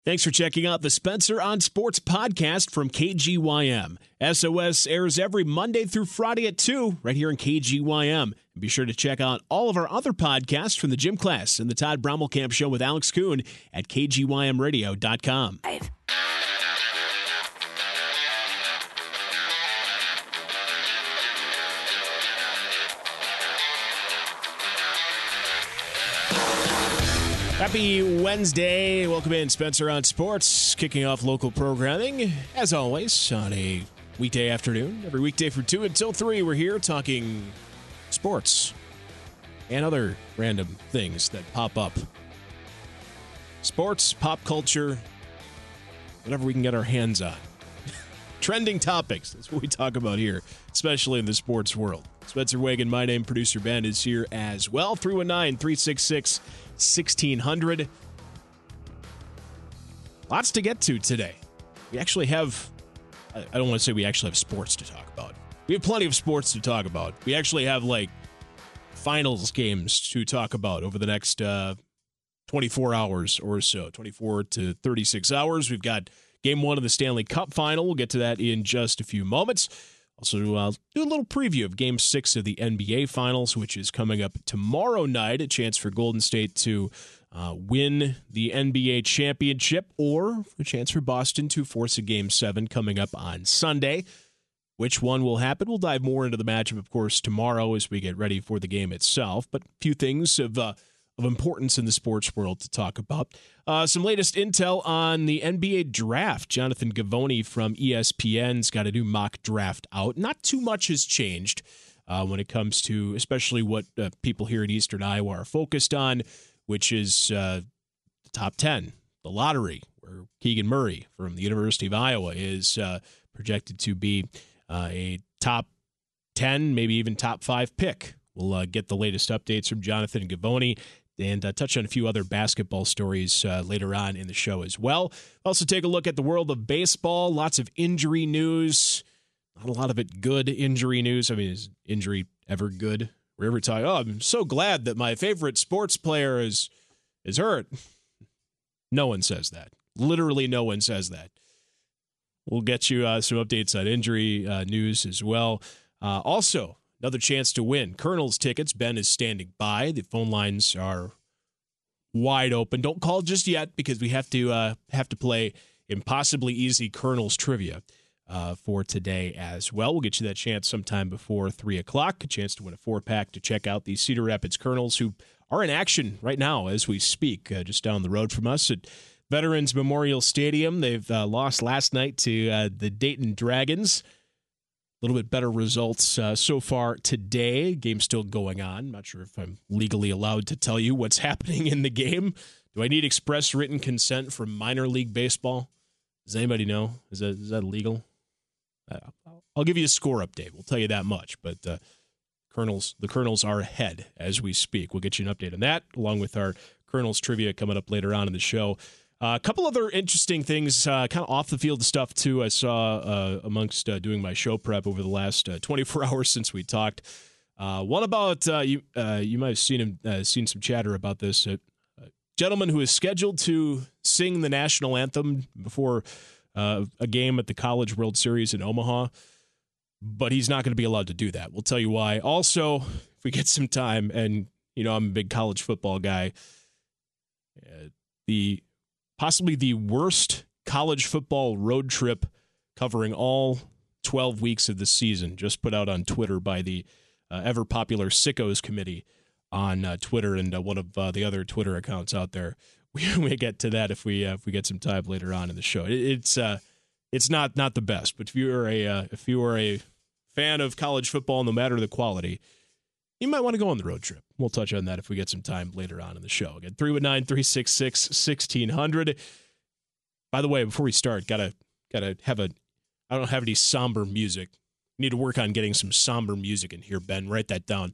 Thanks for checking out the Spencer on Sports podcast from KGYM. SOS airs every Monday through Friday at 2 right here in KGYM. And be sure to check out all of our other podcasts from the gym class and the Todd Brommelkamp Show with Alex Kuhn at KGYMradio.com. Happy Wednesday. Welcome in, Spencer on Sports, kicking off local programming, as always, on a weekday afternoon. Every weekday from 2 until 3, we're here talking sports and other random things that pop up. Sports, pop culture, whatever we can get our hands on. Trending topics, that's what we talk about here, especially in the sports world. Spencer Wagon, my name, producer Ben, is here as well. 319-366-1600. Lots to get to today. We actually have, I don't want to say we actually have sports to talk about. We have plenty of sports to talk about. We actually have, finals games to talk about over the next 24 hours or so, 24 to 36 hours. We've got Game 1 of the Stanley Cup Final. We'll get to that in just a few moments. Also, do a little preview of Game 6 of the NBA Finals, which is coming up tomorrow night. A chance for Golden State to win the NBA championship, or a chance for Boston to force a Game 7 coming up on Sunday. Which one will happen? We'll dive more into the matchup, of course, tomorrow as we get ready for the game itself. But a few things of importance in the sports world to talk about. Some latest intel on the NBA draft. Jonathan Givony from ESPN's got a new mock draft out. Not too much has changed when it comes to especially what people here in Eastern Iowa are focused on, which is the top 10, the lottery, where Keegan Murray from the University of Iowa is projected to be a top 10, maybe even top 5 pick. We'll get the latest updates from Jonathan Givony and touch on a few other basketball stories later on in the show as well. Also take a look at the world of baseball. Lots of injury news. Not a lot of it good injury news. I mean, is injury ever good? We're ever talking, I'm so glad that my favorite sports player is hurt. No one says that. Literally no one says that. We'll get you some updates on injury news as well. Also, another chance to win Colonel's tickets. Ben is standing by. The phone lines are wide open. Don't call just yet because we have to play impossibly easy Colonel's trivia for today as well. We'll get you that chance sometime before 3 o'clock. A chance to win a 4-pack to check out the Cedar Rapids Colonels, who are in action right now as we speak, just down the road from us at Veterans Memorial Stadium. They've lost last night to the Dayton Dragons. A little bit better results so far today. Game's still going on. Not sure if I'm legally allowed to tell you what's happening in the game. Do I need express written consent from minor league baseball? Does anybody know? Is that legal? I'll give you a score update. We'll tell you that much. But the Colonels are ahead as we speak. We'll get you an update on that, along with our Colonels trivia coming up later on in the show. A couple other interesting things, kind of off the field stuff, too, I saw amongst doing my show prep over the last 24 hours since we talked. One about, you might have seen some chatter about this. A gentleman who is scheduled to sing the national anthem before a game at the College World Series in Omaha, but he's not going to be allowed to do that. We'll tell you why. Also, if we get some time, and, I'm a big college football guy, possibly the worst college football road trip covering all 12 weeks of the season, just put out on Twitter by the ever-popular Sickos Committee on Twitter and one of the other Twitter accounts out there. We get to that if we get some time later on in the show. It's not the best, but if you are a fan of college football, no matter the quality, you might want to go on the road trip. We'll touch on that if we get some time later on in the show. Again, 319-366-1600. By the way, before we start, gotta have I don't have any somber music. Need to work on getting some somber music in here, Ben. Write that down.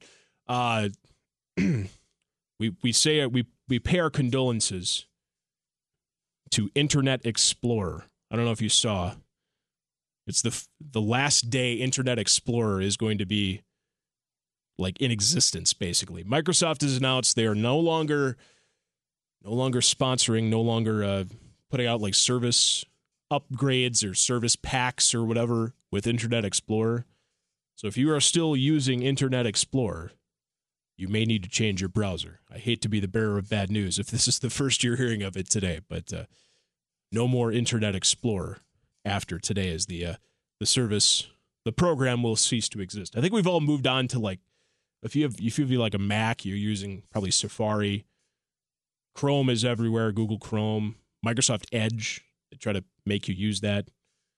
We pay our condolences to Internet Explorer. I don't know if you saw. It's the last day Internet Explorer is going to be in existence, basically. Microsoft has announced they are no longer sponsoring, no longer putting out like service upgrades or service packs or whatever with Internet Explorer. So if you are still using Internet Explorer, you may need to change your browser. I hate to be the bearer of bad news if this is the first you're hearing of it today, but no more Internet Explorer after today as the service, the program will cease to exist. I think we've all moved on to like, if you have like a Mac, you're using probably Safari. Chrome is everywhere, Google Chrome, Microsoft Edge. They try to make you use that.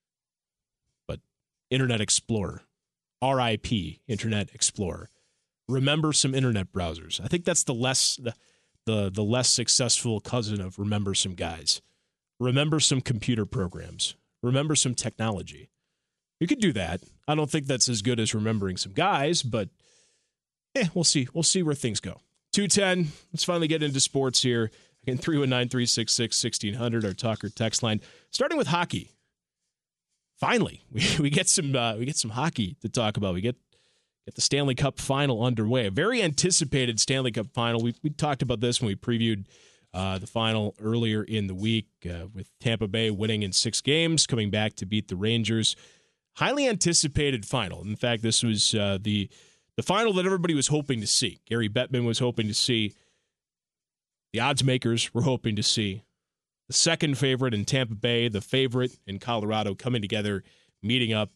But Internet Explorer, RIP, Internet Explorer. Remember some internet browsers. I think that's the less successful cousin of remember some guys. Remember some computer programs. Remember some technology. You could do that. I don't think that's as good as remembering some guys, but we'll see. We'll see where things go. 210. Let's finally get into sports here. Again, 319-366-1600, our talker text line. Starting with hockey. Finally, we get some hockey to talk about. We get the Stanley Cup final underway. A very anticipated Stanley Cup final. We talked about this when we previewed the final earlier in the week with Tampa Bay winning in 6 games, coming back to beat the Rangers. Highly anticipated final. In fact, this was the final that everybody was hoping to see. Gary Bettman was hoping to see. The odds makers were hoping to see. The second favorite in Tampa Bay, the favorite in Colorado coming together, meeting up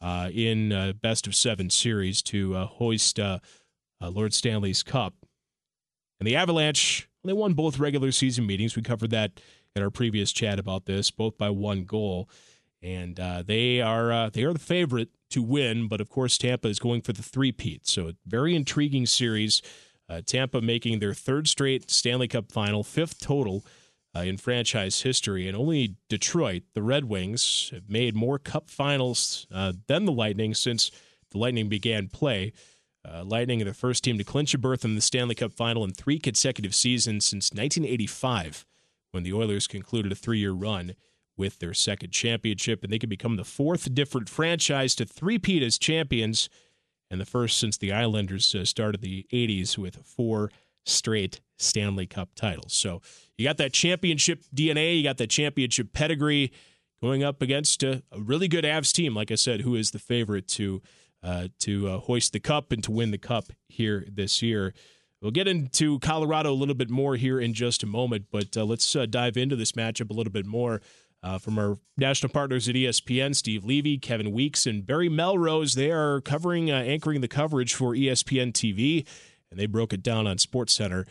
in best-of-7 series to hoist Lord Stanley's Cup. And the Avalanche, they won both regular season meetings. We covered that in our previous chat about this, both by 1 goal. And they are the favorite to win, but of course Tampa is going for the three-peat. So a very intriguing series. Tampa making their 3rd straight Stanley Cup final, 5th total in franchise history. And only Detroit, the Red Wings, have made more Cup finals than the Lightning since the Lightning began play. Lightning are the first team to clinch a berth in the Stanley Cup final in 3 consecutive seasons since 1985, when the Oilers concluded a 3-year run with their 2nd championship, and they could become the 4th different franchise to three-peat as champions, and the first since the Islanders started the 80s with 4 straight Stanley Cup titles. So you got that championship DNA, you got that championship pedigree going up against a really good Avs team, like I said, who is the favorite to hoist the cup and to win the cup here this year. We'll get into Colorado a little bit more here in just a moment, but let's dive into this matchup a little bit more. From our national partners at ESPN, Steve Levy, Kevin Weeks, and Barry Melrose. They are anchoring the coverage for ESPN TV, and they broke it down on SportsCenter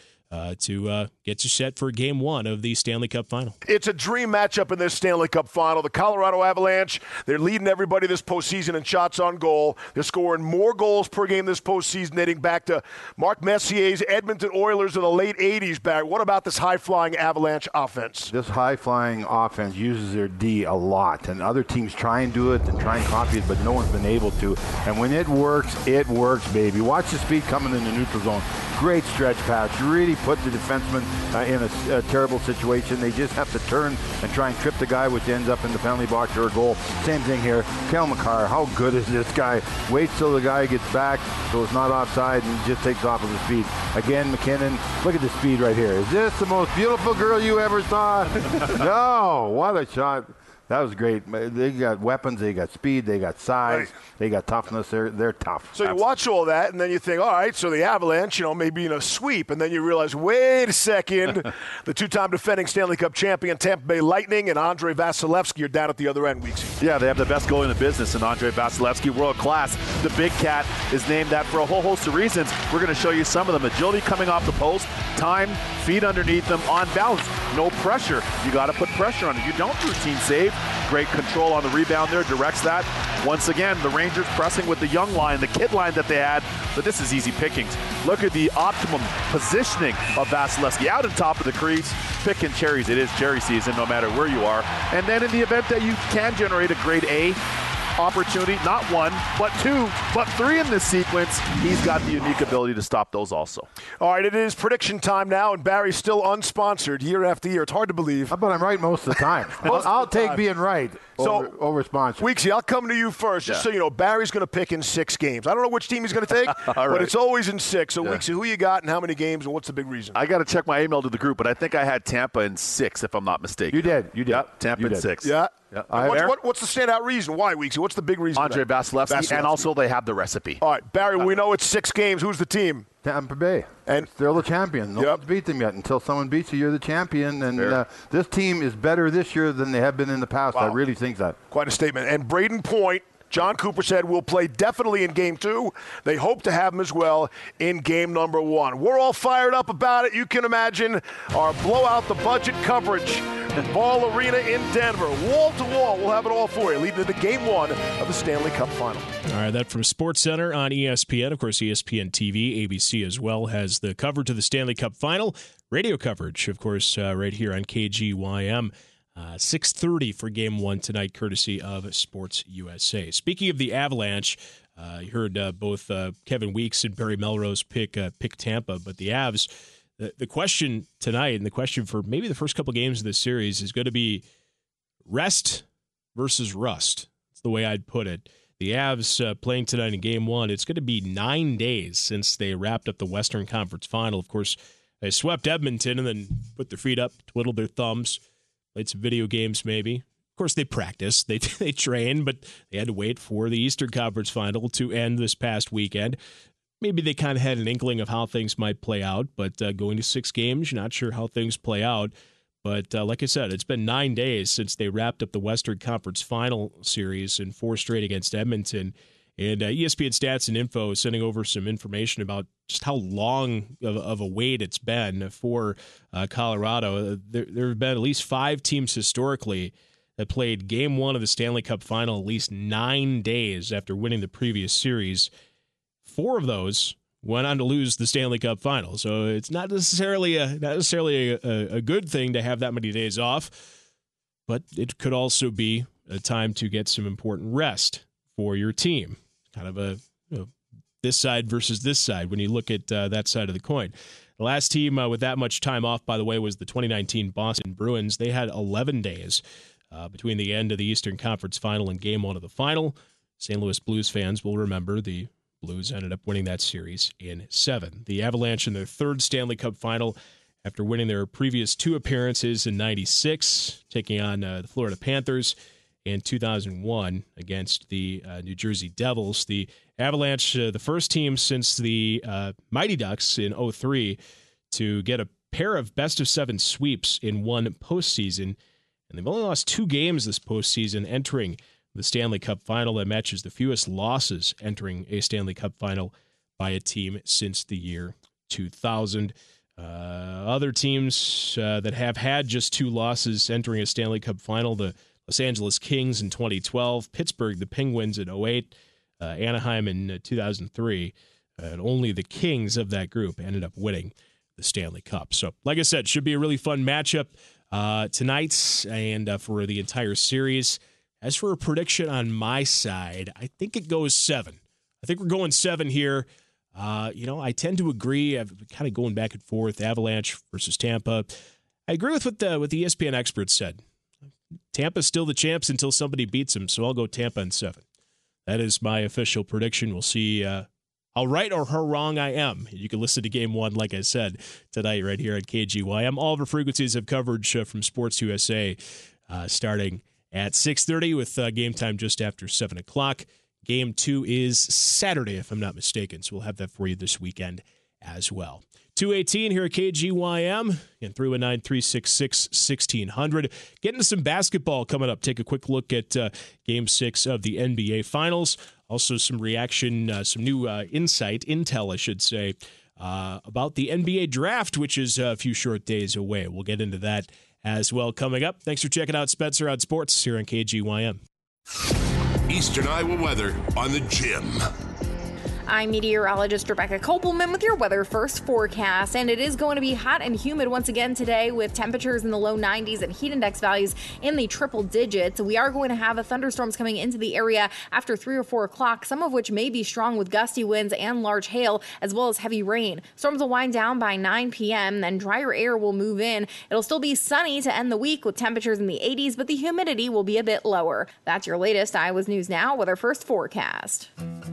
to get you set for Game 1 of the Stanley Cup Final. It's a dream matchup in this Stanley Cup Final. The Colorado Avalanche, they're leading everybody this postseason in shots on goal. They're scoring more goals per game this postseason, dating back to Mark Messier's Edmonton Oilers in the late 80s back. What about this high-flying Avalanche offense? This high-flying offense uses their D a lot, and other teams try and do it and try and copy it, but no one's been able to. And when it works, baby. Watch the speed coming in the neutral zone. Great stretch pass. Really put the defenseman in a terrible situation. They just have to turn and try and trip the guy, which ends up in the penalty box or a goal. Same thing here. Cale Makar, how good is this guy? Waits till the guy gets back so it's not offside and just takes off with the speed. Again, McKinnon, look at the speed right here. Is this the most beautiful girl you ever saw? No, what a shot. That was great. They got weapons, they got speed, they got size, right. They got toughness. They're tough. So you watch all that, and then you think, all right, so the Avalanche, maybe in a sweep, and then you realize, wait a second, the 2-time defending Stanley Cup champion Tampa Bay Lightning and Andrei Vasilevsky are down at the other end, Weeksy. Yeah, they have the best goalie in the business, and Andrei Vasilevsky, world class. The Big Cat is named that for a whole host of reasons. We're going to show you some of them. Agility coming off the post, time, feet underneath them, on balance, no pressure. You got to put pressure on it. You don't routine save. Great control on the rebound there, directs that. Once again, the Rangers pressing with the young line, the kid line that they had, but this is easy pickings. Look at the optimum positioning of Vasilevsky out on top of the crease, picking cherries. It is cherry season no matter where you are. And then in the event that you can generate a grade A opportunity, not 1, but 2, but 3 in this sequence, he's got the unique ability to stop those also. All right, it is prediction time now, and Barry's still unsponsored year after year. It's hard to believe. But I'm right most of the time. I'll take being right. over sponsored. Weeksy, I'll come to you first, just so you know. Barry's going to pick in 6 games. I don't know which team he's going to take, but it's always in 6. So, Weeksy, who you got and how many games and what's the big reason? I got to check my email to the group, but I think I had Tampa in 6, if I'm not mistaken. You did. Yep, Tampa in 6. Yeah. Yeah. What's the standout reason? Why, Weeksy? What's the big reason? Andrei Vasilevsky, and also they have the recipe. All right, Barry, we know it's 6 games. Who's the team? Tampa Bay. And they're the champion. No one's beat them yet. Until someone beats you, you're the champion. And this team is better this year than they have been in the past. Wow. I really think that. Quite a statement. And Braden Point, John Cooper said, will play definitely in Game 2. They hope to have him as well in Game number 1. We're all fired up about it. You can imagine our blowout the budget coverage. Ball Arena in Denver. Wall to wall. We'll have it all for you. Leading into Game 1 of the Stanley Cup Final. All right, that from SportsCenter on ESPN. Of course, ESPN TV, ABC as well, has the coverage of the Stanley Cup Final. Radio coverage, of course, right here on KGYM. 6:30 for Game 1 tonight, courtesy of Sports USA. Speaking of the Avalanche, you heard both Kevin Weeks and Barry Melrose pick Tampa, but the Avs, the question tonight and the question for maybe the first couple games of this series is going to be rest versus rust. That's the way I'd put it. The Avs playing tonight in Game 1, it's going to be 9 days since they wrapped up the Western Conference Final. Of course, they swept Edmonton and then put their feet up, twiddled their thumbs, played some video games maybe. Of course, they practiced, they trained, but they had to wait for the Eastern Conference Final to end this past weekend. Maybe they kind of had an inkling of how things might play out, but going to 6 games, you're not sure how things play out. But like I said, it's been 9 days since they wrapped up the Western Conference Final series in 4 straight against Edmonton. And ESPN Stats and Info is sending over some information about just how long of a wait it's been for Colorado. There have been at least 5 teams historically that played Game 1 of the Stanley Cup Final at least 9 days after winning the previous series. 4 of those went on to lose the Stanley Cup Final. So it's not necessarily a good thing to have that many days off, but it could also be a time to get some important rest for your team. Kind of this side versus this side when you look at that side of the coin. The last team with that much time off, by the way, was the 2019 Boston Bruins. They had 11 days between the end of the Eastern Conference Final and Game 1 of the Final. St. Louis Blues fans will remember the Blues ended up winning that series in 7. The Avalanche in their 3rd Stanley Cup Final after winning their previous 2 appearances in 96, taking on the Florida Panthers in 2001 against the New Jersey Devils. The Avalanche, the first team since the Mighty Ducks in 2003 to get a pair of best-of-7 sweeps in one postseason, and they've only lost 2 games this postseason entering the Stanley Cup Final. That matches the fewest losses entering a Stanley Cup Final by a team since the year 2000. Other teams that have had just 2 losses entering a Stanley Cup Final, the Los Angeles Kings in 2012, Pittsburgh, the Penguins in 2008, Anaheim in 2003, and only the Kings of that group ended up winning the Stanley Cup. So, like I said, should be a really fun matchup tonight and for the entire series. As for a prediction on my side, I think it goes 7. I think we're going 7 here. I tend to agree. I've been kind of going back and forth, Avalanche versus Tampa. I agree with what the ESPN experts said. Tampa's still the champs until somebody beats them, so I'll go Tampa in 7. That is my official prediction. We'll see how right or how wrong I am. You can listen to Game 1, like I said, tonight right here at KGYM. All of our frequencies of coverage from Sports USA starting at 6:30 with game time just after 7 o'clock. Game 2 is Saturday, if I'm not mistaken, so we'll have that for you this weekend as well. 2:18 here at KGYM and 319-366-1600. Getting to some basketball coming up. Take a quick look at Game 6 of the NBA Finals. Also some reaction, some new intel, I should say, about the NBA Draft, which is a few short days away. We'll get into that as well coming up. Thanks for checking out Spencer on Sports here on KGYM. Eastern Iowa weather on the Gym. I'm meteorologist Rebecca Kopelman with your Weather First forecast, and it is going to be hot and humid once again today with temperatures in the low 90s and heat index values in the triple digits. We are going to have thunderstorms coming into the area after 3 or 4 o'clock, some of which may be strong with gusty winds and large hail, as well as heavy rain. Storms will wind down by 9 p.m., then drier air will move in. It'll still be sunny to end the week with temperatures in the 80s, but the humidity will be a bit lower. That's your latest Iowa's News Now Weather First forecast.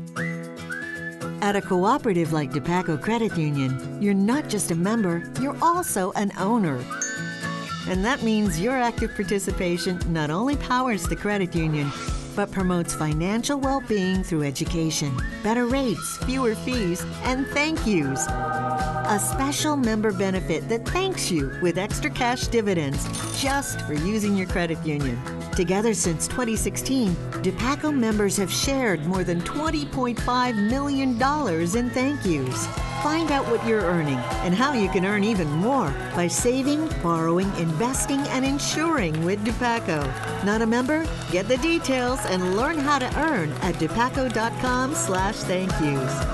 At a cooperative like DePaco Credit Union, you're not just a member, you're also an owner. And that means your active participation not only powers the credit union, but promotes financial well-being through education, better rates, fewer fees, and thank yous. A special member benefit that thanks you with extra cash dividends just for using your credit union. Together since 2016, DePaco members have shared more than $20.5 million in thank yous. Find out what you're earning and how you can earn even more by saving, borrowing, investing, and insuring with DePaco. Not a member? Get the details and learn how to earn at DePaco.com/thank-yous.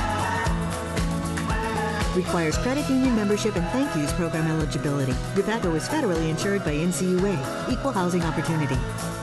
Requires credit union membership and thank yous program eligibility. DePaco is federally insured by NCUA. Equal housing opportunity.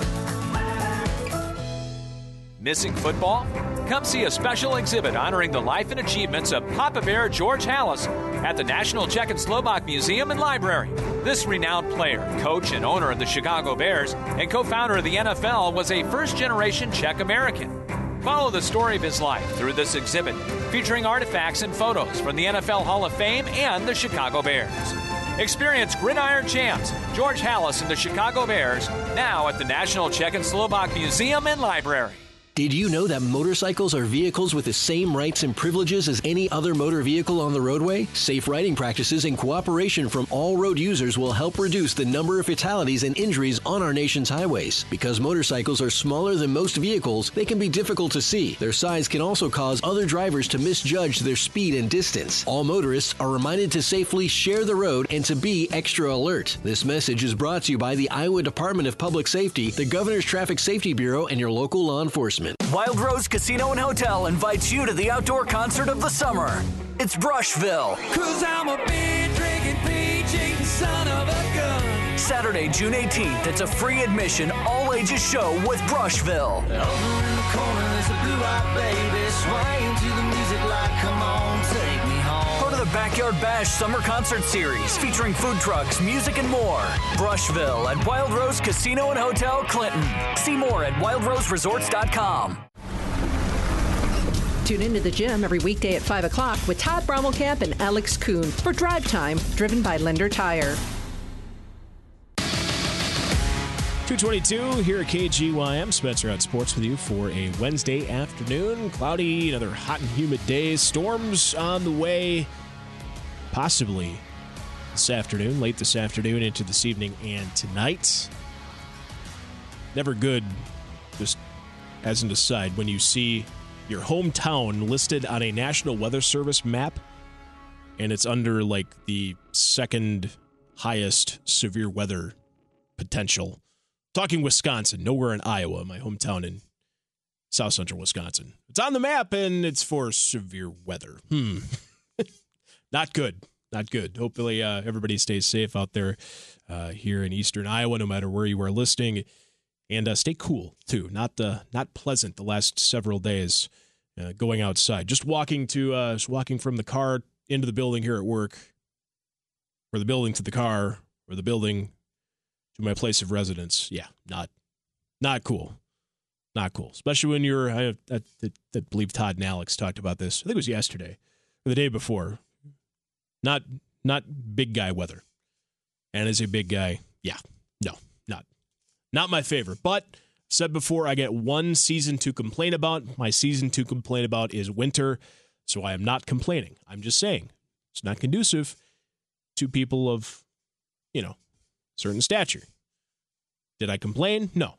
Missing football? Come see a special exhibit honoring the life and achievements of Papa Bear George Halas at the National Czech and Slovak Museum and Library. This renowned player, coach, and owner of the Chicago Bears and co-founder of the NFL was a first-generation Czech American. Follow the story of his life through this exhibit, featuring artifacts and photos from the NFL Hall of Fame and the Chicago Bears. Experience Gridiron Champs, George Halas and the Chicago Bears, now at the National Czech and Slovak Museum and Library. Did you know that motorcycles are vehicles with the same rights and privileges as any other motor vehicle on the roadway? Safe riding practices and cooperation from all road users will help reduce the number of fatalities and injuries on our nation's highways. Because motorcycles are smaller than most vehicles, they can be difficult to see. Their size can also cause other drivers to misjudge their speed and distance. All motorists are reminded to safely share the road and to be extra alert. This message is brought to you by the Iowa Department of Public Safety, the Governor's Traffic Safety Bureau, and your local law enforcement. Wild Rose Casino and Hotel invites you to the outdoor concert of the summer. It's Brushville. 'Cause I'm a beer drinking, peach eating son of a gun. Saturday, June 18th, it's a free admission, all ages show with Brushville. Over in the corner, there's a blue-eyed baby swaying to the music like, come on, take me home. Go to the Backyard Bash Summer Concert Series featuring food trucks, music, and more. Brushville at Wild Rose Casino and Hotel, Clinton. See more at wildroseresorts.com. Tune into the gym every weekday at 5 o'clock with Todd Brommelkamp and Alex Kuhn for Drive Time, driven by Lender Tire. 2:22 here at KGYM. Spencer out sports with you for a Wednesday afternoon. Cloudy, another hot and humid day. Storms on the way, possibly this afternoon, late this afternoon into this evening and tonight. Never good, just as an aside, when you see your hometown listed on a National Weather Service map and it's under like the second highest severe weather potential. Talking Wisconsin, nowhere in Iowa, my hometown in south central Wisconsin. It's on the map and it's for severe weather. Not good. Not good. Hopefully everybody stays safe out there here in eastern Iowa, no matter where you are listening. And stay cool, too. Not pleasant the last several days going outside. Just walking from the car into the building here at work, or the building to the car, or the building to my place of residence. Yeah, not cool. Not cool. Especially when you're, I believe Todd and Alex talked about this. I think it was yesterday or the day before. Not big guy weather. And as a big guy, not my favorite. But said before, I get one season to complain about. My season to complain about is winter. So I am not complaining. I'm just saying it's not conducive to people of, certain stature. Did I complain? No.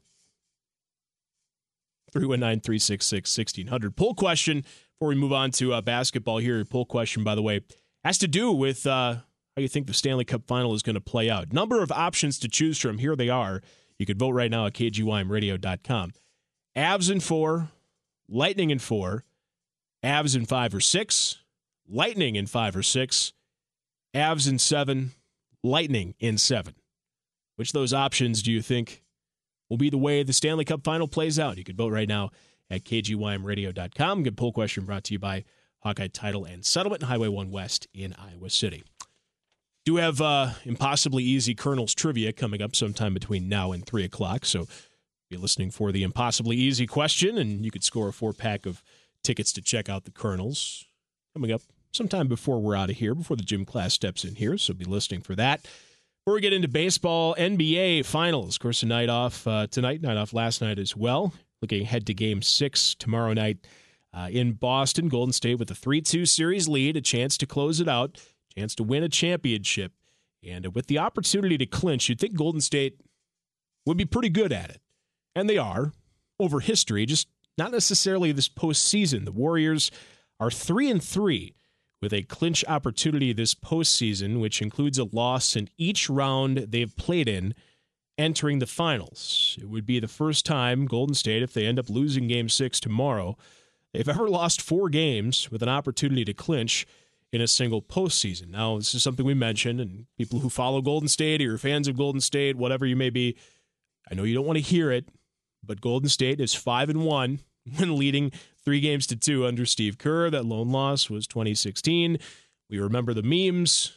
319-366-1600. Poll question before we move on to basketball here. Poll question, by the way, has to do with how you think the Stanley Cup Final is going to play out. Number of options to choose from. Here they are. You could vote right now at KGYMradio.com. Avs in 4, Lightning in 4, Avs in 5 or 6, Lightning in 5 or 6, Avs in 7, Lightning in 7. Which of those options do you think will be the way the Stanley Cup Final plays out? You can vote right now at kgymradio.com. Good poll question brought to you by Hawkeye Title and Settlement, Highway 1 West in Iowa City. Do have Impossibly Easy Colonels trivia coming up sometime between now and 3 o'clock, so be listening for the Impossibly Easy question, and you could score a 4-pack of tickets to check out the Colonels coming up sometime before we're out of here, before the gym class steps in here, so be listening for that. Before we get into baseball, NBA Finals. Of course, a night off tonight, night off last night as well. Looking ahead to Game 6 tomorrow night in Boston. Golden State with a 3-2 series lead, a chance to close it out, chance to win a championship. And with the opportunity to clinch, you'd think Golden State would be pretty good at it. And they are, over history, just not necessarily this postseason. The Warriors are 3-3 with a clinch opportunity this postseason, which includes a loss in each round they've played in, entering the finals. It would be the first time Golden State, if they end up losing Game 6 tomorrow, they've ever lost 4 games with an opportunity to clinch in a single postseason. Now, this is something we mentioned, and people who follow Golden State or you're fans of Golden State, whatever you may be, I know you don't want to hear it, but Golden State is 5-1 when leading 3-2 under Steve Kerr. That lone loss was 2016. We remember the memes.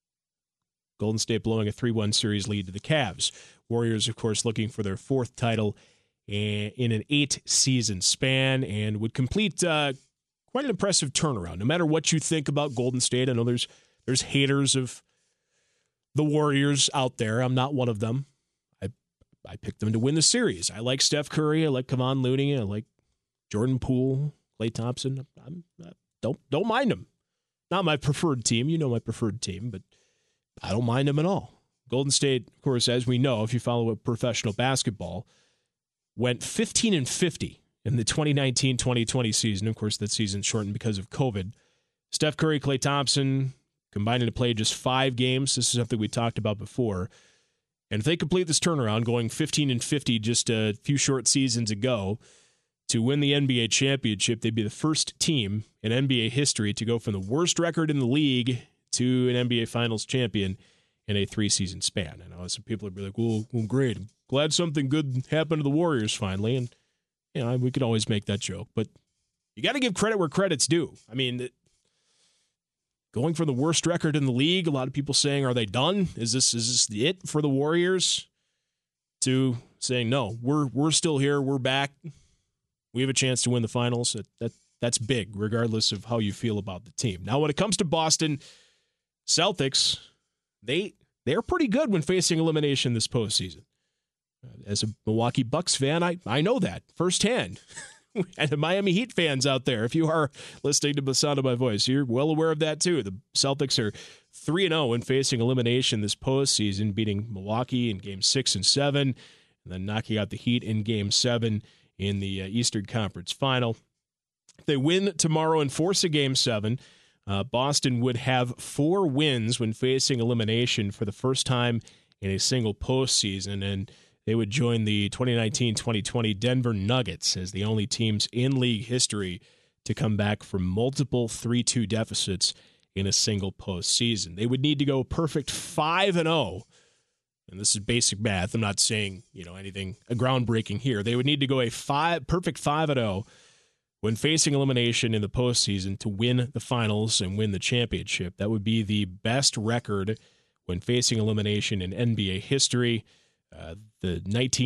Golden State blowing a 3-1 series lead to the Cavs. Warriors, of course, looking for their 4th title in an 8-season span and would complete quite an impressive turnaround. No matter what you think about Golden State, I know there's haters of the Warriors out there. I'm not one of them. I picked them to win the series. I like Steph Curry. I like Kevon Looney. I like Jordan Poole, Klay Thompson. Don't mind them. Not my preferred team. You know my preferred team, but I don't mind them at all. Golden State, of course, as we know, if you follow professional basketball, went 15-50 in the 2019-2020 season. Of course, that season shortened because of COVID. Steph Curry, Klay Thompson combining to play just 5 games. This is something we talked about before. And if they complete this turnaround, going 15-50 just a few short seasons ago, to win the NBA championship, they'd be the first team in NBA history to go from the worst record in the league to an NBA Finals champion in a 3-season span. I know some people would be like, well, great. I'm glad something good happened to the Warriors finally. And, you know, we could always make that joke. But you got to give credit where credit's due. I mean, going from the worst record in the league, a lot of people saying, are they done? Is this it for the Warriors? To saying, no, we're still here. We're back. We have a chance to win the finals. That's big, regardless of how you feel about the team. Now, when it comes to Boston Celtics, they're pretty good when facing elimination this postseason. As a Milwaukee Bucks fan, I know that firsthand. And the Miami Heat fans out there, if you are listening to the sound of my voice, you're well aware of that too. The Celtics are 3-0 when facing elimination this postseason, beating Milwaukee in Game 6 and 7, and then knocking out the Heat in Game 7 in the Eastern Conference Final. If they win tomorrow and force a Game 7, Boston would have 4 wins when facing elimination for the first time in a single postseason, and they would join the 2019-2020 Denver Nuggets as the only teams in league history to come back from multiple 3-2 deficits in a single postseason. They would need to go perfect 5-0. And this is basic math. I'm not saying, anything groundbreaking here. They would need to go a perfect 5-0 when facing elimination in the postseason to win the finals and win the championship. That would be the best record when facing elimination in NBA history. The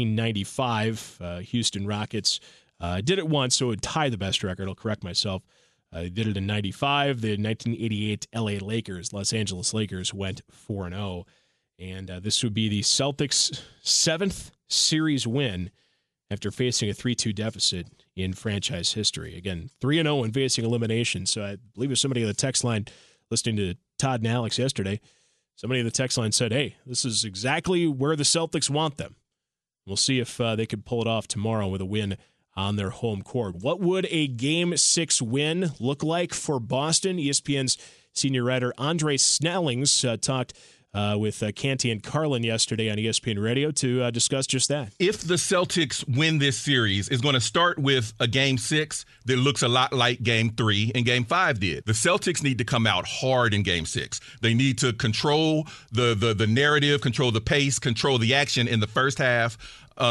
1995 Houston Rockets did it once, so it would tie the best record. I'll correct myself. They did it in 95. The 1988 LA Lakers, Los Angeles Lakers, went 4-0. And this would be the Celtics' 7th series win after facing a 3-2 deficit in franchise history. Again, 3-0 when facing elimination. So I believe it was somebody on the text line listening to Todd and Alex yesterday. Somebody in the text line said, hey, this is exactly where the Celtics want them. We'll see if they could pull it off tomorrow with a win on their home court. What would a Game 6 win look like for Boston? ESPN's senior writer Andre Snellings talked with Canty and Carlin yesterday on ESPN Radio to discuss just that. If the Celtics win this series, it's going to start with a Game 6 that looks a lot like Game 3 and Game 5 did. The Celtics need to come out hard in Game 6. They need to control the narrative, control the pace, control the action in the first half.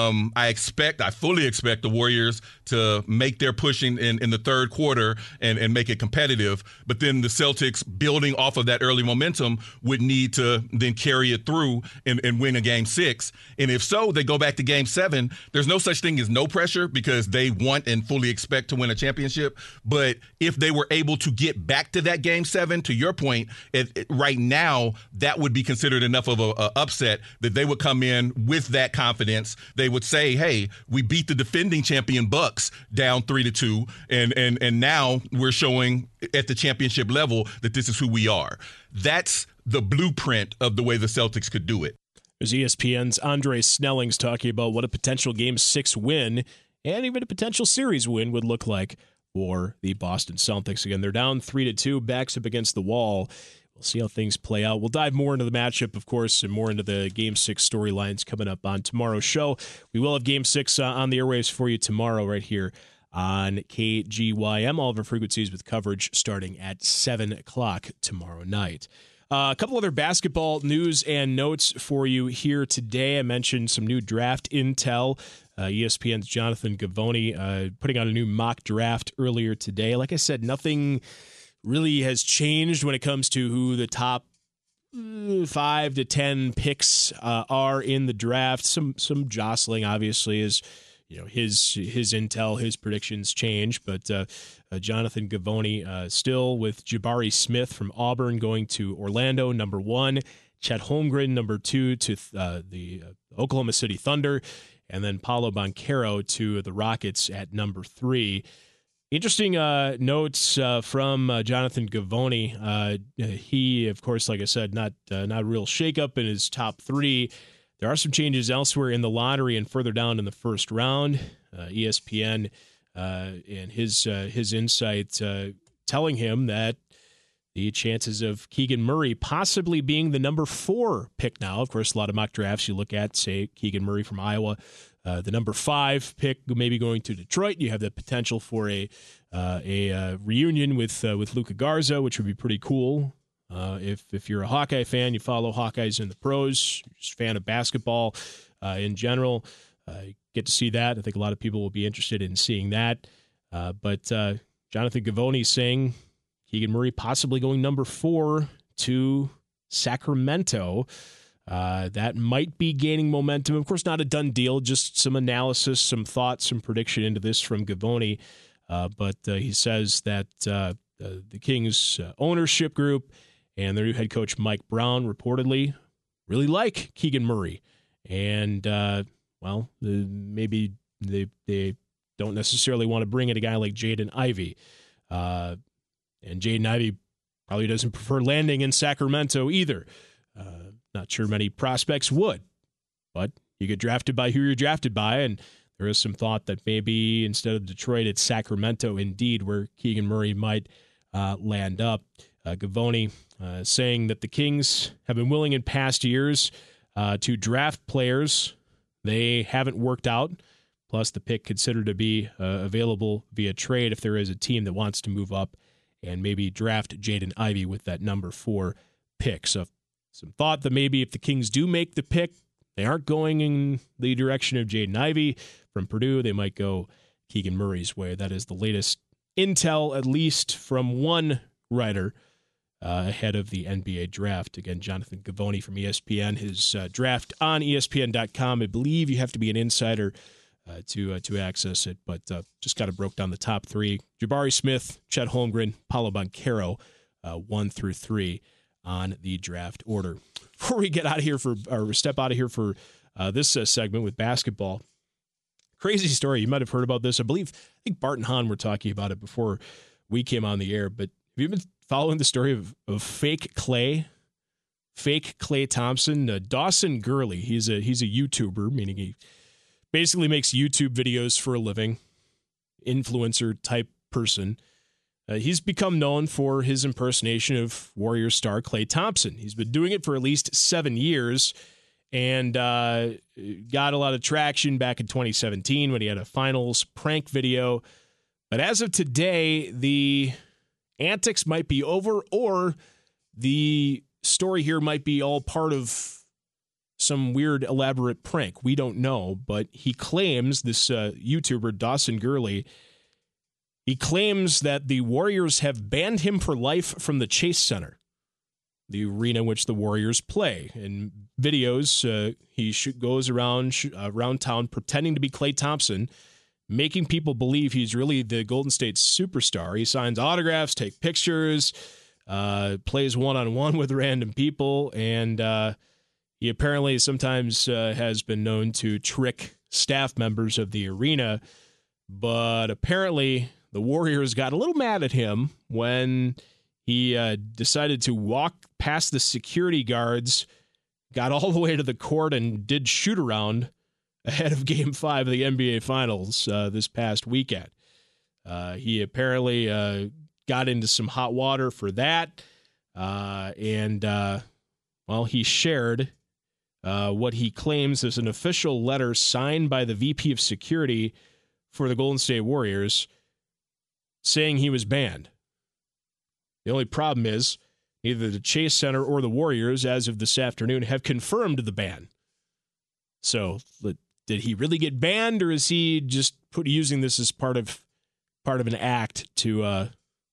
I fully expect the Warriors to make their pushing in the third quarter and make it competitive. But then the Celtics, building off of that early momentum, would need to then carry it through and win a Game 6. And if so, they go back to Game 7. There's no such thing as no pressure because they want and fully expect to win a championship. But if they were able to get back to that Game 7, to your point, right now, that would be considered enough of a upset that they would come in with that confidence. They would say, hey, we beat the defending champion Bucks down 3-2, and now we're showing at the championship level that this is who we are. That's the blueprint of the way the Celtics could do it. There's ESPN's Andre Snellings talking about what a potential Game 6 win and even a potential series win would look like for the Boston Celtics. Again, they're down 3-2, backs up against the wall. We'll see how things play out. We'll dive more into the matchup, of course, and more into the Game 6 storylines coming up on tomorrow's show. We will have Game 6 on the airwaves for you tomorrow right here on KGYM. All of our frequencies with coverage starting at 7 o'clock tomorrow night. A couple other basketball news and notes for you here today. I mentioned some new draft intel. ESPN's Jonathan Givony putting out a new mock draft earlier today. Like I said, nothing really has changed when it comes to who the top 5 to 10 picks are in the draft. Some jostling, obviously, is his intel, his predictions change. But Jonathan Givony still with Jabari Smith from Auburn going to Orlando, number 1. Chet Holmgren, number 2, to the Oklahoma City Thunder. And then Paolo Banchero to the Rockets at number 3. Interesting notes from Jonathan Givony. He, of course, like I said, not a real shakeup in his top 3. There are some changes elsewhere in the lottery and further down in the first round. ESPN and his insight telling him that the chances of Keegan Murray possibly being the number 4 pick now. Of course, a lot of mock drafts you look at, say Keegan Murray from Iowa. The number 5 pick maybe going to Detroit. You have the potential for a reunion with Luka Garza, which would be pretty cool. If you're a Hawkeye fan, you follow Hawkeyes in the pros, you're just a fan of basketball in general, get to see that. I think a lot of people will be interested in seeing that. But Jonathan Givony saying Keegan Murray possibly going number 4 to Sacramento. That might be gaining momentum. Of course, not a done deal, just some analysis, some thoughts, some prediction into this from Givony. But he says that the Kings ownership group and their new head coach, Mike Brown, reportedly really like Keegan Murray. And, maybe they don't necessarily want to bring in a guy like Jaden Ivey. And Jaden Ivey probably doesn't prefer landing in Sacramento either. Not sure many prospects would, but you get drafted by who you're drafted by, and there is some thought that maybe instead of Detroit, it's Sacramento indeed where Keegan Murray might land up. Givony saying that the Kings have been willing in past years to draft players they haven't worked out, plus the pick considered to be available via trade if there is a team that wants to move up and maybe draft Jaden Ivey with that number 4 pick. So some thought that maybe if the Kings do make the pick, they aren't going in the direction of Jaden Ivey from Purdue. They might go Keegan Murray's way. That is the latest intel, at least from one writer ahead of the NBA draft. Again, Jonathan Givony from ESPN. His draft on ESPN.com. I believe you have to be an insider to access it, but just kind of broke down the top 3. Jabari Smith, Chet Holmgren, Paolo Banchero, 1 through 3 on the draft order. Before we get out of here step out of here for this segment with basketball, crazy story. You might have heard about this. I think Bart and Hahn were talking about it before we came on the air, but have you been following the story of fake Klay Thompson? Dawson Gurley, he's a YouTuber, meaning he basically makes YouTube videos for a living, influencer type person. He's become known for his impersonation of Warriors star Klay Thompson. He's been doing it for at least 7 years and got a lot of traction back in 2017 when he had a finals prank video. But as of today, the antics might be over, or the story here might be all part of some weird, elaborate prank. We don't know, but he claims, this YouTuber, Dawson Gurley, he claims that the Warriors have banned him for life from the Chase Center, the arena in which the Warriors play. In videos, he goes around town pretending to be Klay Thompson, making people believe he's really the Golden State superstar. He signs autographs, takes pictures, plays one-on-one with random people, and he apparently sometimes has been known to trick staff members of the arena. But apparently the Warriors got a little mad at him when he decided to walk past the security guards, got all the way to the court, and did shoot-around ahead of Game 5 of the NBA Finals this past weekend. He apparently got into some hot water for that, and he shared what he claims is an official letter signed by the VP of Security for the Golden State Warriors saying he was banned. The only problem is neither the Chase Center or the Warriors, as of this afternoon, have confirmed the ban. So, did he really get banned, or is he just using this as part of an act to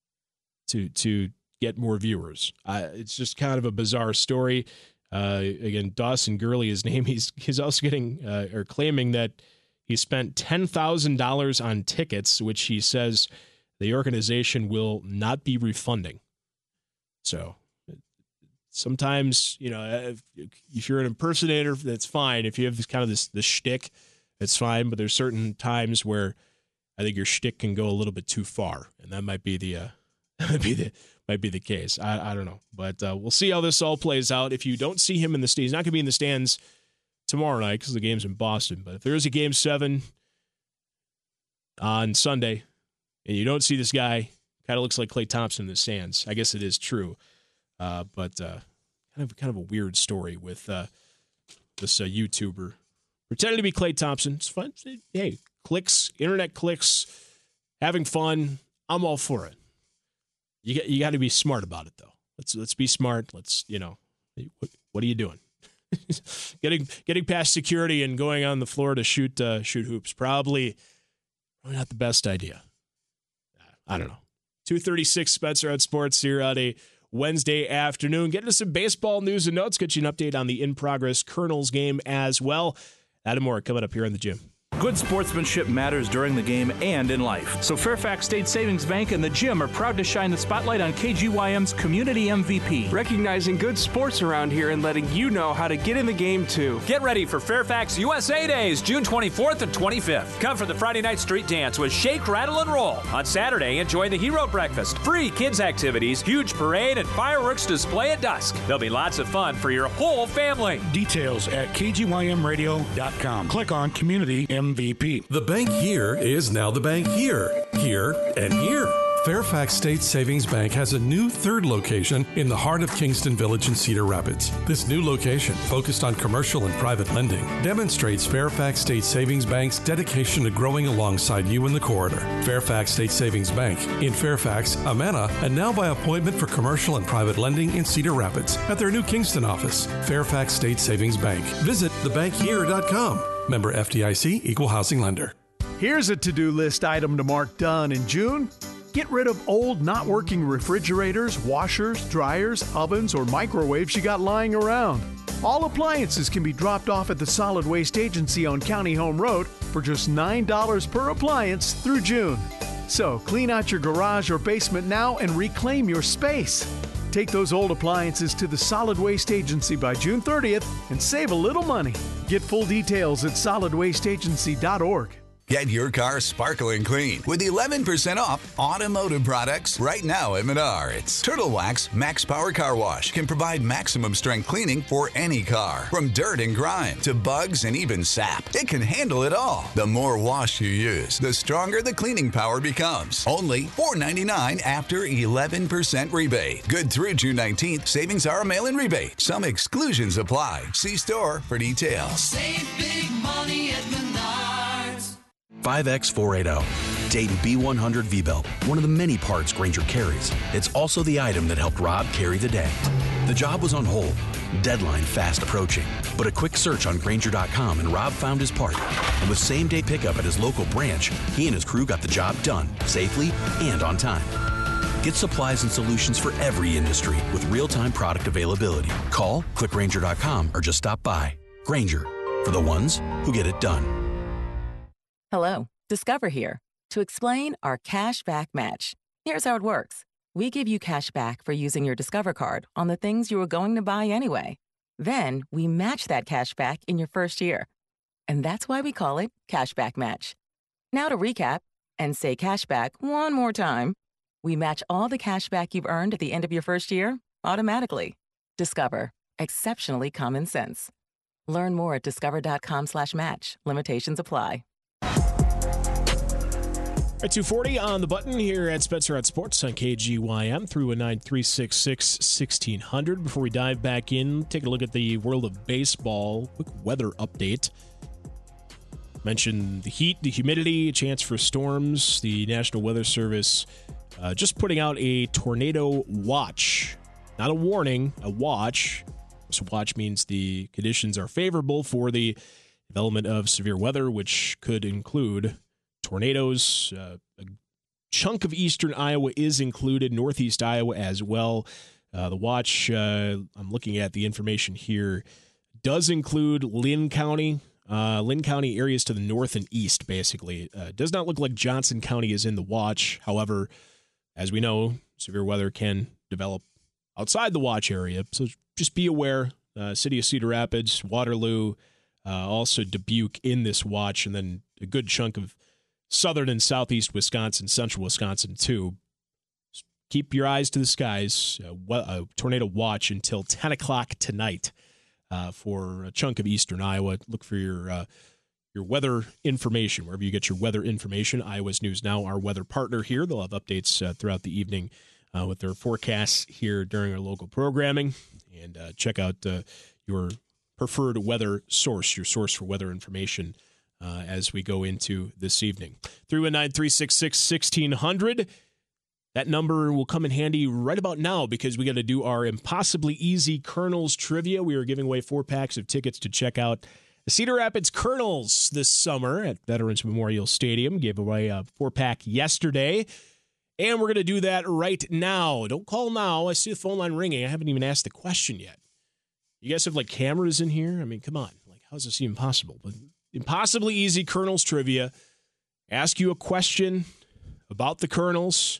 get more viewers? It's just kind of a bizarre story. Again, Dawson Gurley, his name. He's also getting or claiming that he spent $10,000 on tickets, which he says the organization will not be refunding. So sometimes, if you're an impersonator, that's fine. If you have this shtick, it's fine. But there's certain times where I think your shtick can go a little bit too far, and that might be the case. I don't know, but we'll see how this all plays out. If you don't see him in the stands, he's not going to be in the stands tomorrow night because the game's in Boston. But if there is a Game 7 on Sunday, and you don't see this guy, kind of looks like Klay Thompson in the stands. I guess it is true, but kind of a weird story with this YouTuber pretending to be Klay Thompson. It's fun. Hey, internet clicks, having fun. I'm all for it. You got to be smart about it, though. Let's be smart. What are you doing? Getting past security and going on the floor to shoot hoops, probably not the best idea. I don't know. 2:36, Spencer on Sports here on a Wednesday afternoon. Get into some baseball news and notes. Get you an update on the in-progress Colonels game as well. That and more coming up here in the gym. Good sportsmanship matters during the game and in life. So Fairfax State Savings Bank and the Gym are proud to shine the spotlight on KGYM's Community MVP. Recognizing good sports around here and letting you know how to get in the game, too. Get ready for Fairfax USA Days, June 24th and 25th. Come for the Friday night street dance with Shake, Rattle, and Roll. On Saturday, enjoy the Hero Breakfast, free kids activities, huge parade, and fireworks display at dusk. There'll be lots of fun for your whole family. Details at kgymradio.com. Click on Community MVP. The bank here is now the bank here, and here. Fairfax State Savings Bank has a new third location in the heart of Kingston Village in Cedar Rapids. This new location, focused on commercial and private lending, demonstrates Fairfax State Savings Bank's dedication to growing alongside you in the corridor. Fairfax State Savings Bank in Fairfax, Amana, and now by appointment for commercial and private lending in Cedar Rapids at their new Kingston office. Fairfax State Savings Bank. Visit thebankhere.com. Member FDIC, Equal Housing Lender. Here's a to-do list item to mark done in June. Get rid of old, not working refrigerators, washers, dryers, ovens, or microwaves you got lying around. All appliances can be dropped off at the Solid Waste Agency on County Home Road for just $9 per appliance through June. So clean out your garage or basement now and reclaim your space. Take those old appliances to the Solid Waste Agency by June 30th and save a little money. Get full details at solidwasteagency.org. Get your car sparkling clean with 11% off automotive products right now at Menards. Turtle Wax Max Power Car Wash can provide maximum strength cleaning for any car. From dirt and grime to bugs and even sap, it can handle it all. The more wash you use, the stronger the cleaning power becomes. Only $4.99 after 11% rebate. Good through June 19th. Savings are a mail-in rebate. Some exclusions apply. See store for details. Save big money at Menards. 5X480. Dayton B100 V-Belt, one of the many parts Grainger carries. It's also the item that helped Rob carry the day. The job was on hold, deadline fast approaching, but a quick search on Grainger.com and Rob found his part. And with same-day pickup at his local branch, he and his crew got the job done, safely and on time. Get supplies and solutions for every industry with real-time product availability. Call, click Grainger.com, or just stop by. Grainger, for the ones who get it done. Hello, Discover here to explain our cash back match. Here's how it works. We give you cash back for using your Discover card on the things you were going to buy anyway. Then we match that cash back in your first year. And that's why we call it Cashback Match. Now to recap and say cashback one more time. We match all the cash back you've earned at the end of your first year automatically. Discover. Exceptionally common sense. Learn more at discover.com/match. Limitations apply. At 2:40 on the button here at Spencer on Sports on KGYM, 319-366-1600. Before we dive back in, take a look at the world of baseball. Quick weather update. Mentioned the heat, the humidity, a chance for storms. The National Weather Service just putting out a tornado watch. Not a warning, a watch. This watch means the conditions are favorable for the development of severe weather, which could include tornadoes. A chunk of eastern Iowa is included, northeast Iowa as well. The watch, I'm looking at the information here, does include Lynn County areas to the north and east, basically. Does not look like Johnson County is in the watch. However, as we know, severe weather can develop outside the watch area, so just be aware. City of Cedar Rapids, Waterloo, also Dubuque in this watch, and then a good chunk of southern and southeast Wisconsin, central Wisconsin, too. Keep your eyes to the skies. A tornado watch until 10 o'clock tonight for a chunk of eastern Iowa. Look for your weather information, wherever you get your weather information. Iowa's News Now, our weather partner here. They'll have updates throughout the evening with their forecasts here during our local programming. And check out your preferred weather source, your source for weather information as we go into this evening. 319-366-1600. That number will come in handy right about now because we got to do our Impossibly Easy Colonels trivia. We are giving away 4 packs of tickets to check out the Cedar Rapids Colonels this summer at Veterans Memorial Stadium. Gave away a 4-pack yesterday, and we're going to do that right now. Don't call now. I see the phone line ringing. I haven't even asked the question yet. You guys have, cameras in here? I mean, come on. How is this even possible? But Impossibly Easy Colonels trivia. Ask you a question about the Colonels.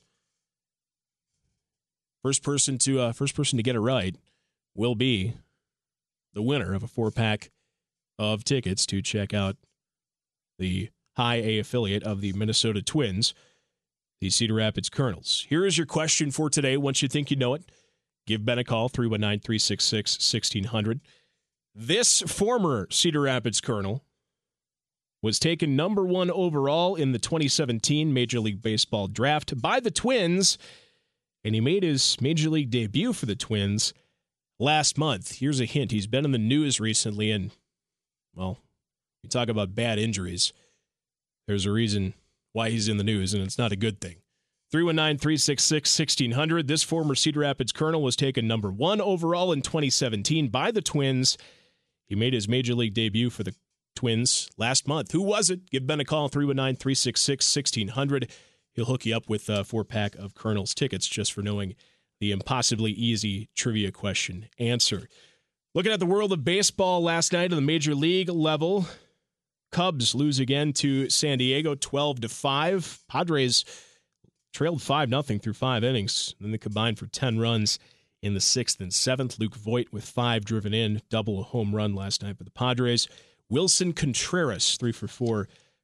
First person to get it right will be the winner of a 4-pack of tickets to check out the High A affiliate of the Minnesota Twins, the Cedar Rapids Colonels. Here is your question for today. Once you think you know it, give Ben a call, 319-366-1600. This former Cedar Rapids Colonel was taken number 1 overall in the 2017 Major League Baseball draft by the Twins, and he made his Major League debut for the Twins last month. Here's a hint. He's been in the news recently, and, well, you talk about bad injuries. There's a reason why he's in the news, and it's not a good thing. 319-366-1600. This former Cedar Rapids Colonel was taken number 1 overall in 2017 by the Twins. He made his Major League debut for the Twins last month. Who was it? Give Ben a call, 319-366-1600. He'll hook you up with a 4-pack of Colonels tickets just for knowing the Impossibly Easy trivia question answer. Looking at the world of baseball last night on the Major League level, Cubs lose again to San Diego, 12-5. Padres trailed 5-0 through 5 innings. Then they combined for 10 runs in the 6th and 7th. Luke Voit with 5 driven in, double a home run last night for the Padres. Wilson Contreras, 3 for 4,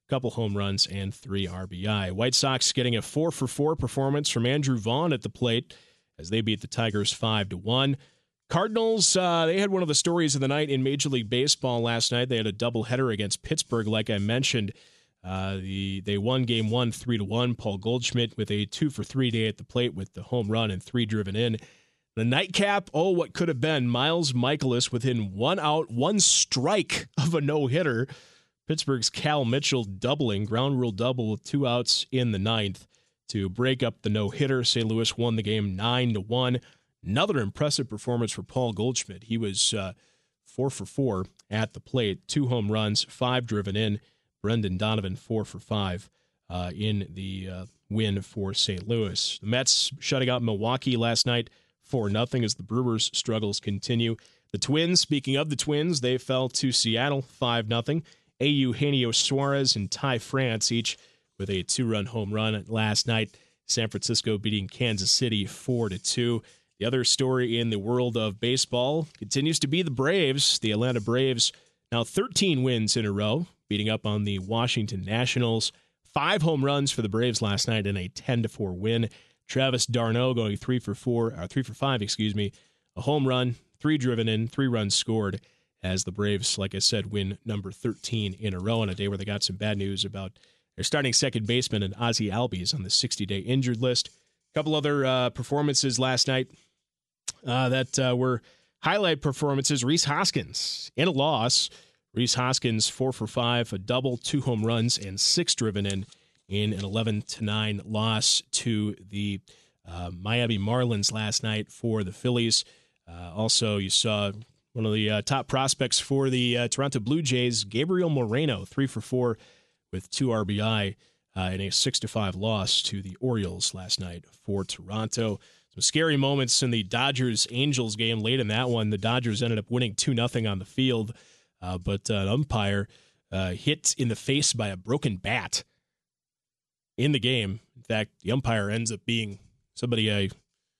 couple home runs, and 3 RBI. White Sox getting a 4-for-4 performance from Andrew Vaughn at the plate as they beat the Tigers 5-1. Cardinals, they had one of the stories of the night in Major League Baseball last night. They had a doubleheader against Pittsburgh, like I mentioned. They won Game 1 3-1. Paul Goldschmidt with a 2-for-3 day at the plate with the home run and 3 driven in. The nightcap, what could have been? Miles Mikolas within 1 out, 1 strike of a no-hitter. Pittsburgh's Cal Mitchell doubling, ground rule double with 2 outs in the 9th to break up the no-hitter. St. Louis won the game 9-1. Another impressive performance for Paul Goldschmidt. He was 4-for-4 at the plate, 2 home runs, 5 driven in. Brendan Donovan 4-for-5 in the win for St. Louis. The Mets shutting out Milwaukee last night 4-0 as the Brewers' struggles continue. The Twins, speaking of the Twins, they fell to Seattle 5-0. Eugenio Suarez and Ty France each with a 2-run home run last night. San Francisco beating Kansas City 4-2. The other story in the world of baseball continues to be the Braves. The Atlanta Braves now 13 wins in a row, beating up on the Washington Nationals. 5 home runs for the Braves last night in a 10-4 win. Travis d'Arnaud going 3 for 5, a home run, 3 driven in, 3 runs scored as the Braves, like I said, win number 13 in a row on a day where they got some bad news about their starting second baseman and Ozzie Albies on the 60-day injured list. A couple other performances last night that were highlight performances. Rhys Hoskins in a loss. Rhys Hoskins 4-for-5, a double, 2 home runs, and 6 driven in an 11-9 loss to the Miami Marlins last night for the Phillies. Also, you saw one of the top prospects for the Toronto Blue Jays, Gabriel Moreno, 3-for-4 with 2 RBI in a 6-5 loss to the Orioles last night for Toronto. Some scary moments in the Dodgers-Angels game. Late in that one, the Dodgers ended up winning 2-0 on the field, but an umpire hit in the face by a broken bat in the game. In fact, the umpire ends up being somebody I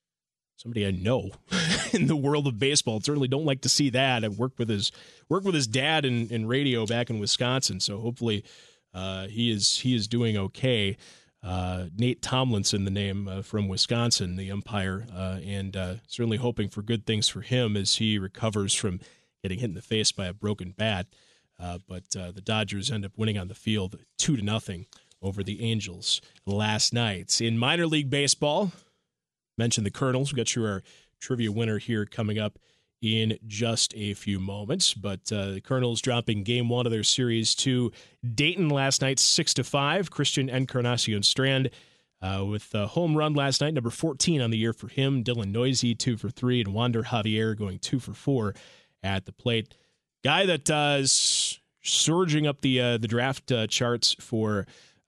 know in the world of baseball. Certainly don't like to see that. I worked with his dad in radio back in Wisconsin, so hopefully he is doing okay. Nate Tomlinson, the name from Wisconsin, the umpire, and certainly hoping for good things for him as he recovers from getting hit in the face by a broken bat. But the Dodgers end up winning on the field 2-0 over the Angels last night. In minor league baseball, mentioned the Colonels. We got our trivia winner here coming up in just a few moments. But the Colonels dropping Game 1 of their series to Dayton last night, 6-5. Christian Encarnacion Strand with a home run last night, number 14 on the year for him. Dylan Noisy 2-for-3, and Wander Javier going 2-for-4 at the plate. Guy that is surging up the draft charts for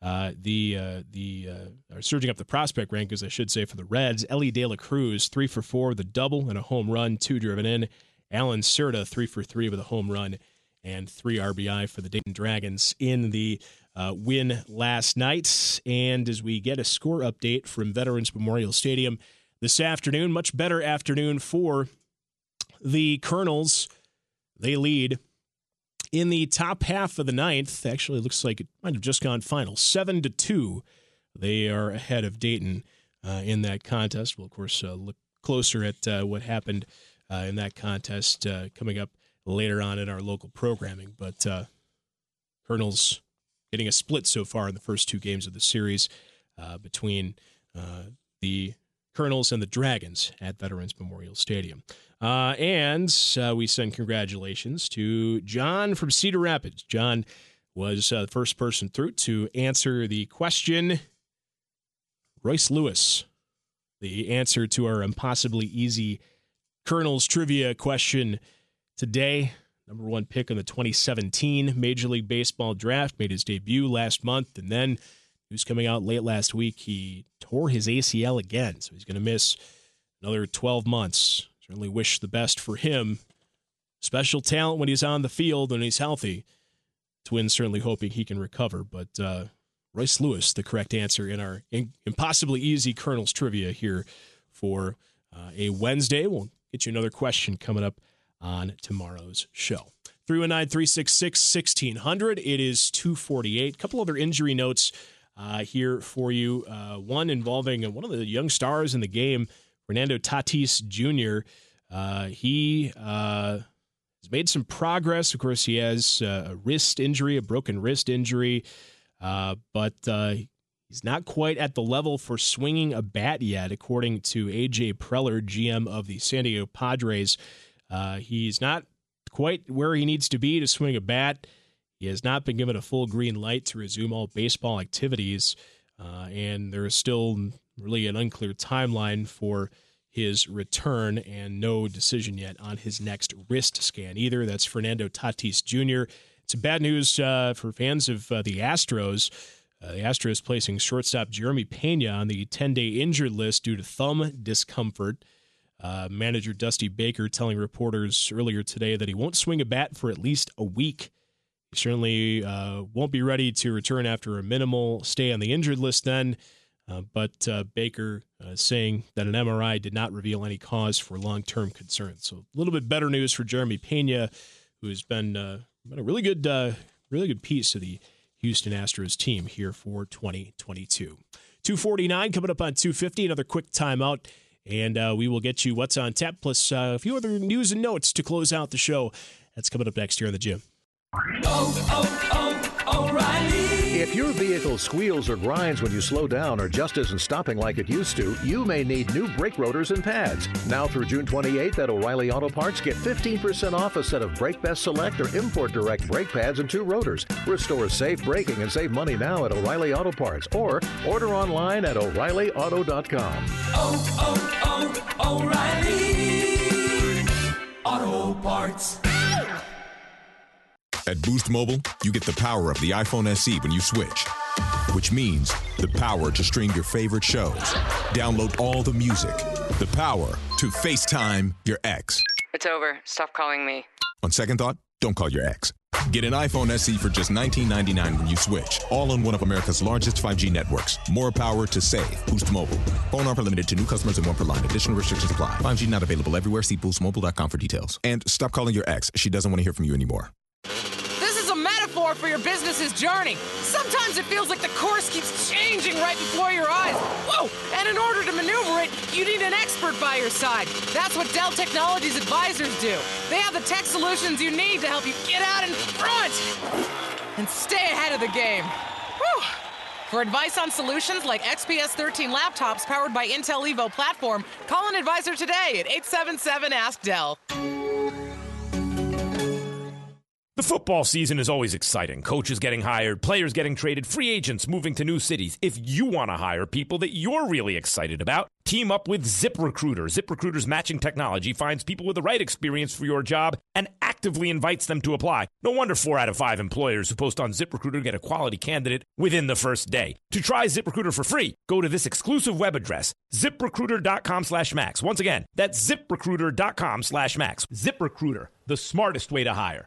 surging up the prospect rankings, I should say, for the Reds. Ellie De La Cruz, 3-for-4 with a double and a home run, 2 driven in. Alan Cerda, 3-for-3 with a home run and 3 RBI for the Dayton Dragons in the win last night. And as we get a score update from Veterans Memorial Stadium this afternoon, much better afternoon for the Colonels. They lead in the top half of the ninth. Actually, it looks like it might have just gone final. 7-2. They are ahead of Dayton in that contest. We'll, of course, look closer at what happened in that contest coming up later on in our local programming. But Colonels getting a split so far in the first 2 games of the series between the Colonels and the Dragons at Veterans Memorial Stadium. And we send congratulations to John from Cedar Rapids. John was the first person through to answer the question. Royce Lewis, the answer to our impossibly easy Colonels trivia question today. Number 1 pick in the 2017 Major League Baseball draft, made his debut last month, and then news coming out late last week, he tore his ACL again, so he's going to miss another 12 months. Certainly wish the best for him. Special talent when he's on the field and he's healthy. Twins certainly hoping he can recover, but Royce Lewis, the correct answer in our impossibly easy Colonels trivia here for a Wednesday. We'll get you another question coming up on tomorrow's show. 319-366-1600. It is 2:48. A couple other injury notes here for you. One involving one of the young stars in the game, Fernando Tatis Jr. He has made some progress. Of course, he has a wrist injury, a broken wrist injury, but he's not quite at the level for swinging a bat yet, according to A.J. Preller, GM of the San Diego Padres. He's not quite where he needs to be to swing a bat. He has not been given a full green light to resume all baseball activities, and there is still really an unclear timeline for his return and no decision yet on his next wrist scan either. That's Fernando Tatis Jr. It's bad news for fans of the Astros. The Astros placing shortstop Jeremy Pena on the 10-day injured list due to thumb discomfort. Manager Dusty Baker telling reporters earlier today that he won't swing a bat for at least a week. He certainly won't be ready to return after a minimal stay on the injured list then. But Baker saying that an MRI did not reveal any cause for long-term concern. So a little bit better news for Jeremy Pena, who has been a really good piece of the Houston Astros team here for 2022. 2:49 coming up on 2:50. Another quick timeout, and we will get you what's on tap plus a few other news and notes to close out the show. That's coming up next here on the Gym. O'Reilly. If your vehicle squeals or grinds when you slow down or just isn't stopping like it used to, you may need new brake rotors and pads. Now through June 28th at O'Reilly Auto Parts, get 15% off a set of Brake Best Select or Import Direct brake pads and 2 rotors. Restore safe braking and save money now at O'Reilly Auto Parts or order online at O'ReillyAuto.com. O'Reilly Auto Parts. At Boost Mobile, you get the power of the iPhone SE when you switch, which means the power to stream your favorite shows, download all the music, the power to FaceTime your ex. It's over. Stop calling me. On second thought, don't call your ex. Get an iPhone SE for just $19.99 when you switch, all on one of America's largest 5G networks. More power to save. Boost Mobile. Phone offer limited to new customers and 1 per line. Additional restrictions apply. 5G not available everywhere. See boostmobile.com for details. And stop calling your ex. She doesn't want to hear from you anymore. For your business's journey. Sometimes it feels like the course keeps changing right before your eyes. Whoa! And in order to maneuver it, you need an expert by your side. That's what Dell Technologies advisors do. They have the tech solutions you need to help you get out in front and stay ahead of the game. Whew. For advice on solutions like XPS 13 laptops powered by Intel Evo platform, call an advisor today at 877-ASK-DELL. The football season is always exciting. Coaches getting hired, players getting traded, free agents moving to new cities. If you want to hire people that you're really excited about, team up with ZipRecruiter. ZipRecruiter's matching technology finds people with the right experience for your job and actively invites them to apply. No wonder 4 out of 5 employers who post on ZipRecruiter get a quality candidate within the first day. To try ZipRecruiter for free, go to this exclusive web address, ZipRecruiter.com/max. Once again, that's ZipRecruiter.com/max. ZipRecruiter, the smartest way to hire.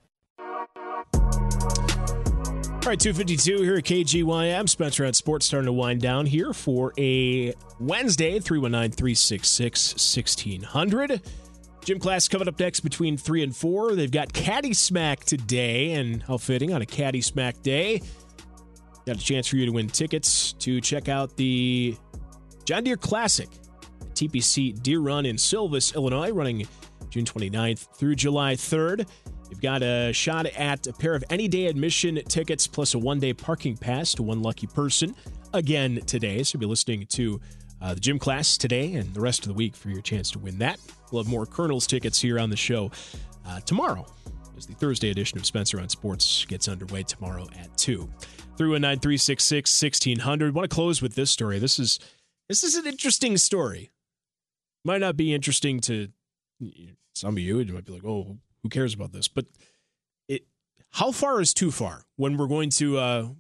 All right, 2:52 here at KGYM. Spencer on Sports starting to wind down here for a Wednesday, 319-366-1600. Gym class coming up next between 3 and 4. They've got Caddy Smack today, and how fitting on a Caddy Smack day. Got a chance for you to win tickets to check out the John Deere Classic, TPC Deer Run in Silvis, Illinois, running June 29th through July 3rd. You've got a shot at a pair of any-day admission tickets plus a one-day parking pass to one lucky person again today. So you'll be listening to the gym class today and the rest of the week for your chance to win that. We'll have more Colonels tickets here on the show tomorrow as the Thursday edition of Spencer on Sports gets underway tomorrow at 2. 319-366-1600. Want to close with this story. This is an interesting story. Might not be interesting to some of you. You might be like, oh, who cares about this? But how far is too far when we're going to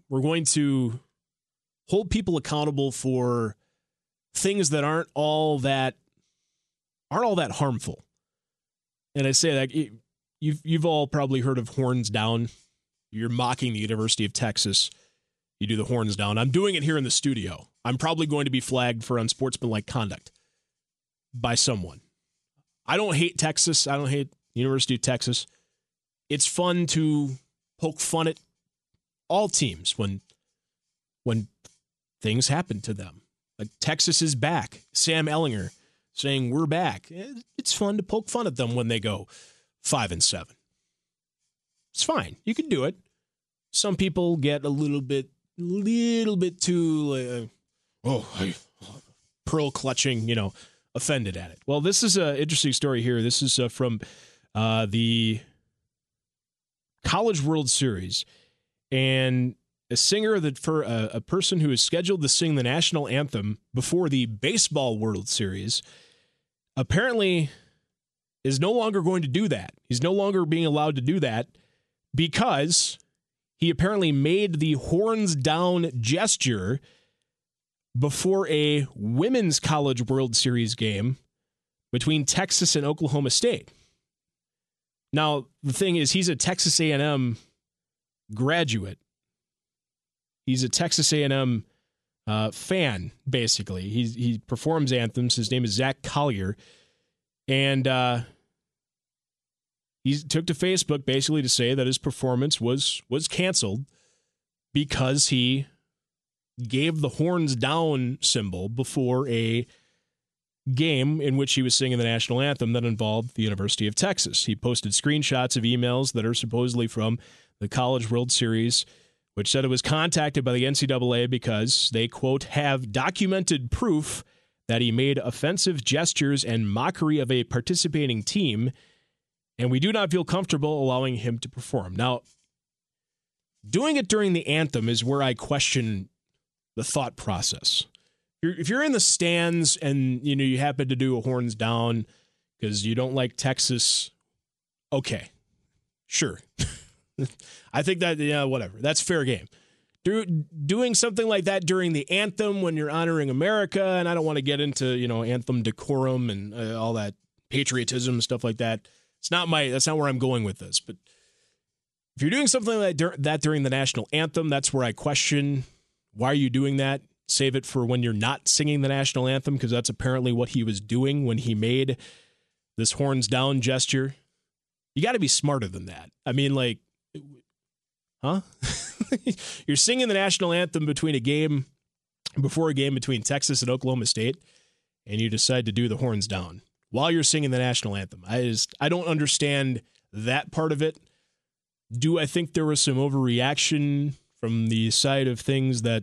hold people accountable for things that aren't all that harmful? And I say that you've all probably heard of horns down. You're mocking the University of Texas. You do the horns down. I'm doing it here in the studio. I'm probably going to be flagged for unsportsmanlike conduct by someone. I don't hate Texas. I don't hate University of Texas. it's fun to poke fun at all teams when things happen to them. Like Texas is back. Sam Ehlinger saying we're back. It's fun to poke fun at them when they go 5-7. It's fine. You can do it. Some people get a little bit too pearl clutching, offended at it. Well, this is an interesting story here. This is from the College World Series, and a singer that for a person who is scheduled to sing the national anthem before the Baseball World Series apparently is no longer going to do that. He's no longer being allowed to do that because he apparently made the horns down gesture before a Women's College World Series game between Texas and Oklahoma State. Now, the thing is, he's a Texas A&M graduate. He's a Texas A&M fan, basically. He performs anthems. His name is Zach Collier. And he took to Facebook basically to say that his performance was canceled because he gave the horns down symbol before a game in which he was singing the national anthem that involved the University of Texas. He posted screenshots of emails that are supposedly from the College World Series, which said it was contacted by the NCAA because they, quote, have documented proof that he made offensive gestures and mockery of a participating team, and we do not feel comfortable allowing him to perform. Now, doing it during the anthem is where I question the thought process. If you're in the stands and you happen to do a horns down because you don't like Texas, okay, sure. I think that, whatever. That's fair game. Doing something like that during the anthem when you're honoring America, and I don't want to get into, anthem decorum and all that patriotism and stuff like that. That's not where I'm going with this. But if you're doing something like that during the national anthem, that's where I question, why are you doing that? Save it for when you're not singing the national anthem, because that's apparently what he was doing when he made this horns down gesture. You got to be smarter than that. I mean, huh? You're singing the national anthem before a game between Texas and Oklahoma State, and you decide to do the horns down while you're singing the national anthem. I don't understand that part of it. Do I think there was some overreaction from the side of things that,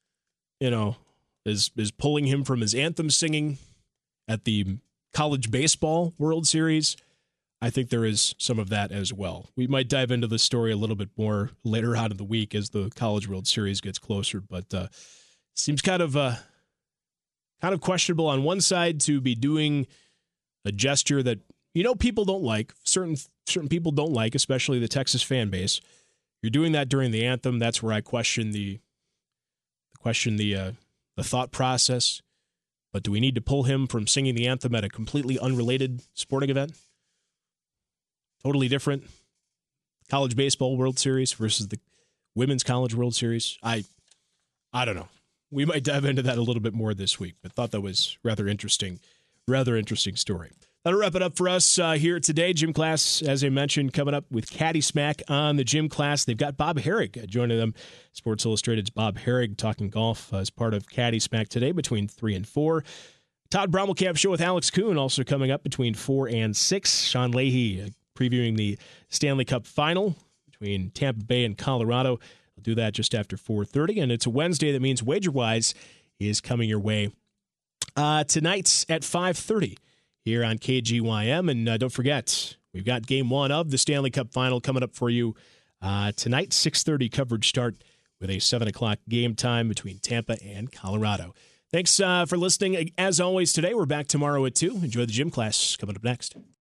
is pulling him from his anthem singing at the College Baseball World Series? I think there is some of that as well. We might dive into the story a little bit more later on in the week as the College World Series gets closer, but seems kind of questionable on one side to be doing a gesture that people don't like. Certain people don't like, especially the Texas fan base. You're doing that during the anthem. That's where I question the thought process. But do we need to pull him from singing the anthem at a completely unrelated sporting event? Totally different. College Baseball World Series versus the Women's College World Series. I don't know. We might dive into that a little bit more this week, but thought that was rather interesting story. That'll wrap it up for us here today. Gym Class, as I mentioned, coming up with Caddy Smack on the Gym Class. They've got Bob Harig joining them. Sports Illustrated's Bob Harig talking golf as part of Caddy Smack today between 3 and 4. Todd Brommelkamp Show with Alex Kuhn also coming up between 4 and 6. Sean Leahy previewing the Stanley Cup Final between Tampa Bay and Colorado. I'll do that just after 4:30, and it's a Wednesday. That means WagerWise is coming your way tonight at 5:30 here on KGYM. And don't forget, we've got Game 1 of the Stanley Cup Final coming up for you tonight. 6:30 coverage start with a 7 o'clock game time between Tampa and Colorado. Thanks for listening. As always today, we're back tomorrow at 2. Enjoy the Gym Class coming up next.